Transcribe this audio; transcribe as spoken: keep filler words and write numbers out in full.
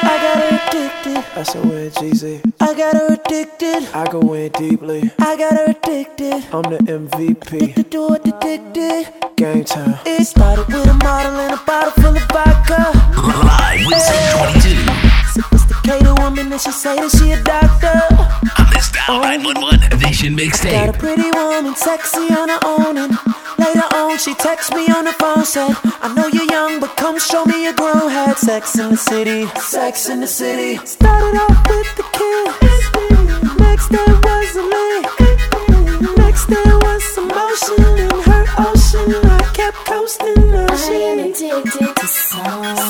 I got her addicted. I so in G Z. I got her addicted. I go in deeply. I got her addicted. I'm the M V P. Addicted to it, addicted. Game time. It started with a model and a bottle full of vodka. Live with C twenty-two. Sophisticated woman and she say that she a doctor. On this Dial nine one one Edition Got a mixtape. pretty woman, sexy on her own, and later on she texts me on the phone, said, I know you're young, but come show me your grown. Had sex in the city, sex in the city. Started off with the kiss, next there was a lick, next there was some motion in her ocean. I kept coasting, now she ain't addicted to sun.